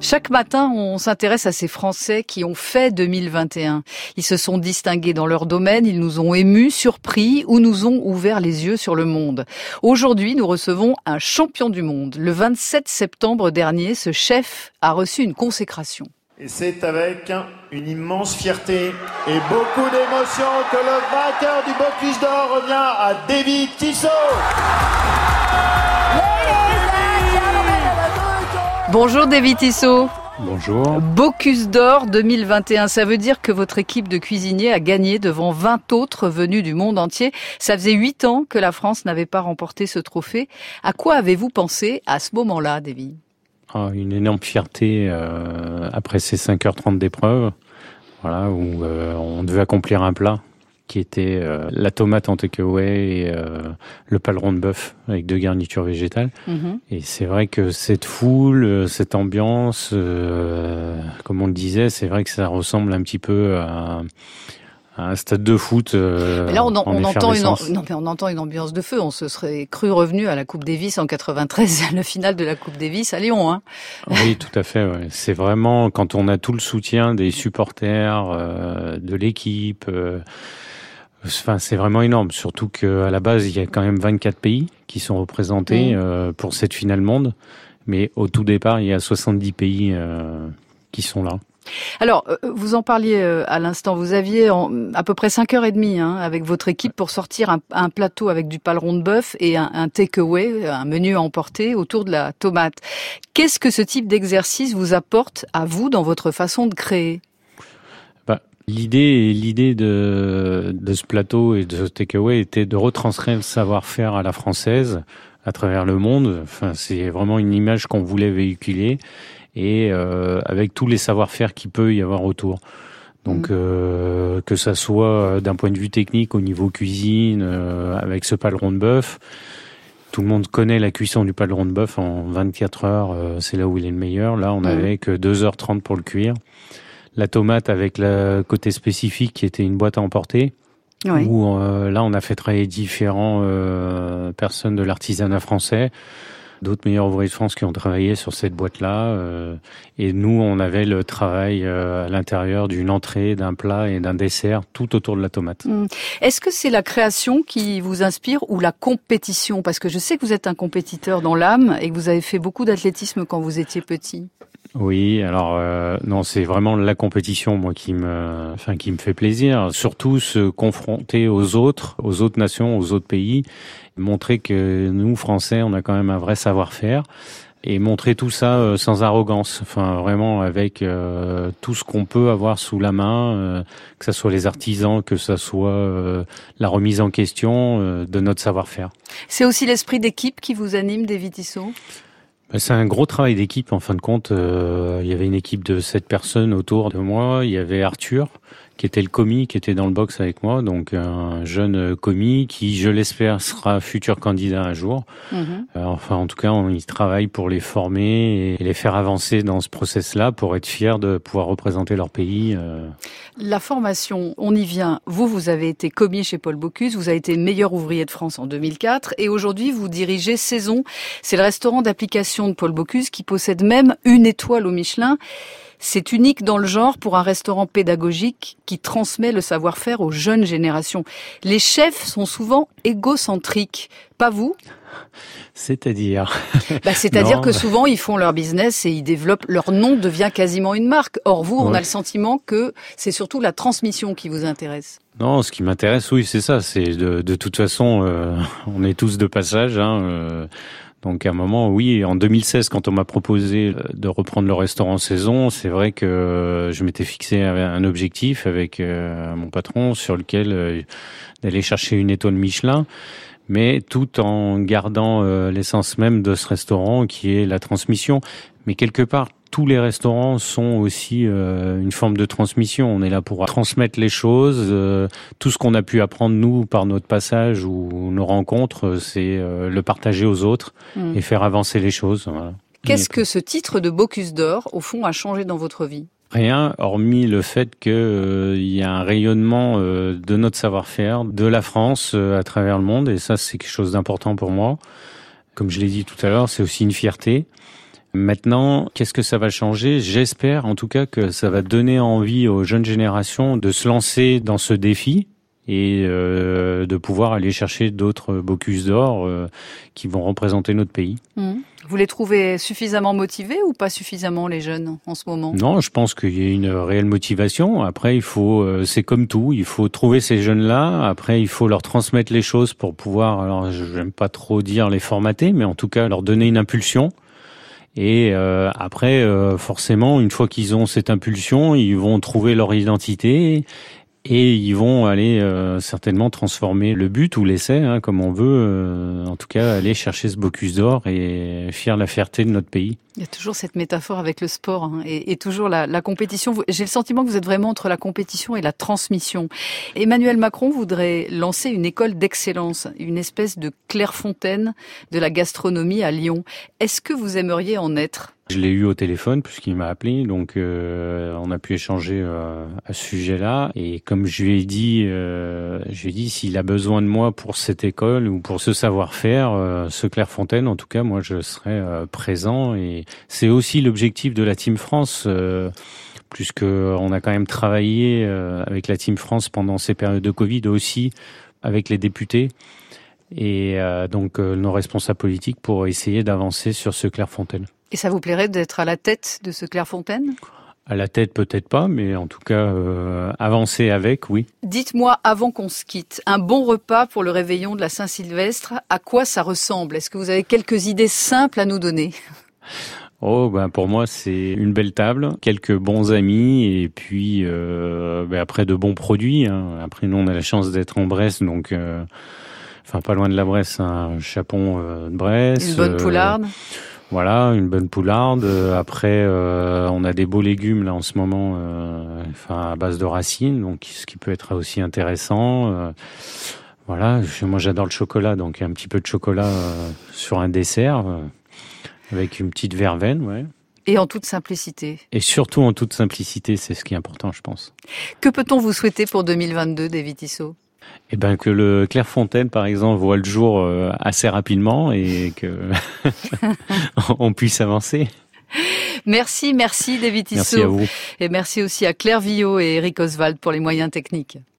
Chaque matin, on s'intéresse à ces Français qui ont fait 2021. Ils se sont distingués dans leur domaine, ils nous ont émus, surpris ou nous ont ouvert les yeux sur le monde. Aujourd'hui, nous recevons un champion du monde. Le 27 septembre dernier, ce chef a reçu une consécration. Et c'est avec une immense fierté et beaucoup d'émotion que le vainqueur du Bocuse d'Or revient à David Tissot. Bonjour David Tissot. Bonjour. Bocuse d'Or 2021, ça veut dire que votre équipe de cuisiniers a gagné devant 20 autres venus du monde entier. Ça faisait 8 ans que la France n'avait pas remporté ce trophée. À quoi avez-vous pensé à ce moment-là, David ? Une énorme fierté après ces 5h30 d'épreuve, voilà, où on devait accomplir un plat qui était la tomate en takeaway et le paleron de bœuf avec 2 garnitures végétales. Mm-hmm. Et c'est vrai que cette foule, cette ambiance, comme on le disait, c'est vrai que ça ressemble un petit peu à un stade de foot. Là, on entend une ambiance de feu. On se serait cru revenu à la Coupe Davis en 93, le final de la Coupe Davis à Lyon. Hein. Oui, tout à fait. Ouais. C'est vraiment quand on a tout le soutien des supporters, de l'équipe. C'est vraiment énorme. Surtout qu'à la base, il y a quand même 24 pays qui sont représentés pour cette finale monde. Mais au tout départ, il y a 70 pays qui sont là. Alors, vous en parliez à l'instant, vous aviez à peu près 5h30 avec votre équipe pour sortir un plateau avec du paleron de bœuf et un take-away, un menu à emporter autour de la tomate. Qu'est-ce que ce type d'exercice vous apporte à vous dans votre façon de créer ? L'idée de ce plateau et de ce take-away était de retranscrire le savoir-faire à la française à travers le monde. Enfin, c'est vraiment une image qu'on voulait véhiculer. Et avec tous les savoir-faire qu'il peut y avoir autour. Donc que ça soit d'un point de vue technique au niveau cuisine, avec ce paleron de bœuf, tout le monde connaît la cuisson du paleron de bœuf en 24 heures, c'est là où il est le meilleur. Là, on avait que 2h30 pour le cuire. La tomate avec le côté spécifique qui était une boîte à emporter. Oui. Où là, on a fait travailler différents personnes de l'artisanat français. D'autres meilleurs ouvriers de France qui ont travaillé sur cette boîte-là. Et nous, on avait le travail à l'intérieur d'une entrée, d'un plat et d'un dessert, tout autour de la tomate. Est-ce que c'est la création qui vous inspire ou la compétition ? Parce que je sais que vous êtes un compétiteur dans l'âme et que vous avez fait beaucoup d'athlétisme quand vous étiez petit. Oui, alors non, c'est vraiment la compétition, moi, qui me fait plaisir. Surtout se confronter aux autres nations, aux autres pays, montrer que nous, Français, on a quand même un vrai savoir-faire et montrer tout ça sans arrogance. Enfin, vraiment avec tout ce qu'on peut avoir sous la main, que ça soit les artisans, que ça soit la remise en question de notre savoir-faire. C'est aussi l'esprit d'équipe qui vous anime, David Tissot ? C'est un gros travail d'équipe, en fin de compte. Il y avait une équipe de 7 personnes autour de moi. Il y avait Arthur, qui était le commis, qui était dans le box avec moi. Donc, un jeune commis qui, je l'espère, sera futur candidat un jour. Enfin, en tout cas, on y travaille pour les former et les faire avancer dans ce process-là pour être fiers de pouvoir représenter leur pays. La formation, on y vient. Vous avez été commis chez Paul Bocuse, vous avez été meilleur ouvrier de France en 2004 et aujourd'hui, vous dirigez Saison. C'est le restaurant d'application de Paul Bocuse qui possède même une étoile au Michelin. C'est unique dans le genre pour un restaurant pédagogique qui transmet le savoir-faire aux jeunes générations. Les chefs sont souvent égocentriques, pas vous ? C'est-à-dire C'est-à-dire que souvent ils font leur business et ils développent, leur nom devient quasiment une marque. Or vous, on a le sentiment que c'est surtout la transmission qui vous intéresse. Non, ce qui m'intéresse, oui, c'est ça. C'est de toute façon, on est tous de passage. Donc à un moment, oui, en 2016, quand on m'a proposé de reprendre le restaurant Saison, c'est vrai que je m'étais fixé un objectif avec mon patron sur lequel d'aller chercher une étoile Michelin, mais tout en gardant l'essence même de ce restaurant qui est la transmission. Mais quelque part, tous les restaurants sont aussi une forme de transmission. On est là pour transmettre les choses. Tout ce qu'on a pu apprendre, nous, par notre passage ou nos rencontres, c'est le partager aux autres et faire avancer les choses. Voilà. Qu'est-ce que ce titre de Bocuse d'Or, au fond, a changé dans votre vie ? Rien, hormis le fait que y a un rayonnement de notre savoir-faire, de la France à travers le monde. Et ça, c'est quelque chose d'important pour moi. Comme je l'ai dit tout à l'heure, c'est aussi une fierté. Maintenant, qu'est-ce que ça va changer ? J'espère en tout cas que ça va donner envie aux jeunes générations de se lancer dans ce défi et de pouvoir aller chercher d'autres Bocuse d'Or qui vont représenter notre pays. Vous les trouvez suffisamment motivés ou pas suffisamment, les jeunes, en ce moment ? Non, je pense qu'il y a une réelle motivation. Après, il faut, c'est comme tout, il faut trouver ces jeunes-là. Après, il faut leur transmettre les choses pour pouvoir, alors j'aime pas trop dire les formater, mais en tout cas leur donner une impulsion. Et après, forcément, une fois qu'ils ont cette impulsion, ils vont trouver leur identité et ils vont aller certainement transformer le but ou l'essai, comme on veut. En tout cas, aller chercher ce Bocuse d'Or et faire la fierté de notre pays. Il y a toujours cette métaphore avec le sport et toujours la compétition. J'ai le sentiment que vous êtes vraiment entre la compétition et la transmission. Emmanuel Macron voudrait lancer une école d'excellence, une espèce de Clairefontaine de la gastronomie à Lyon. Est-ce que vous aimeriez en être ? Je l'ai eu au téléphone puisqu'il m'a appelé, donc on a pu échanger à ce sujet-là. Et comme je lui ai dit s'il a besoin de moi pour cette école ou pour ce savoir-faire, ce Clairefontaine, en tout cas, moi je serai présent. Et c'est aussi l'objectif de la Team France, puisque on a quand même travaillé avec la Team France pendant ces périodes de Covid aussi avec les députés et donc nos responsables politiques pour essayer d'avancer sur ce Clairefontaine. Et ça vous plairait d'être à la tête de ce Clairefontaine ? À la tête, peut-être pas, mais en tout cas, avancer avec, oui. Dites-moi, avant qu'on se quitte, un bon repas pour le réveillon de la Saint-Sylvestre, à quoi ça ressemble ? Est-ce que vous avez quelques idées simples à nous donner ? Pour moi, c'est une belle table, quelques bons amis et puis après de bons produits. Après, nous, on a la chance d'être en Bresse, donc pas loin de la Bresse, un chapon de Bresse. Une bonne poularde. Voilà, une bonne poularde. Après, on a des beaux légumes là en ce moment, à base de racines, donc ce qui peut être aussi intéressant. Voilà, moi j'adore le chocolat, donc un petit peu de chocolat sur un dessert avec une petite verveine, ouais. Et en toute simplicité. Et surtout en toute simplicité, c'est ce qui est important, je pense. Que peut-on vous souhaiter pour 2022, David Tissot ? Que le Clairefontaine, par exemple, voit le jour assez rapidement et que on puisse avancer. Merci David Tissot. Merci à vous. Et merci aussi à Claire Villot et Eric Oswald pour les moyens techniques.